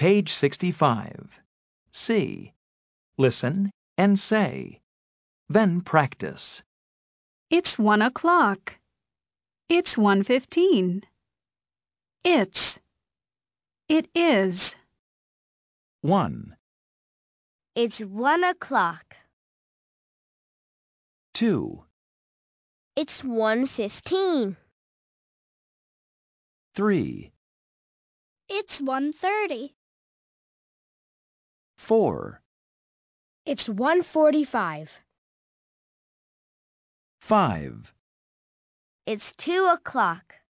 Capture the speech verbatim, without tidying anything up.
Page sixty-five. C. Listen and say. Then practice. It's one o'clock. It's one fifteen. It's. It is. One. It's one o'clock. Two. It's one fifteen. Three. It's one thirty. Four. It's one forty-five. Five. It's two o'clock.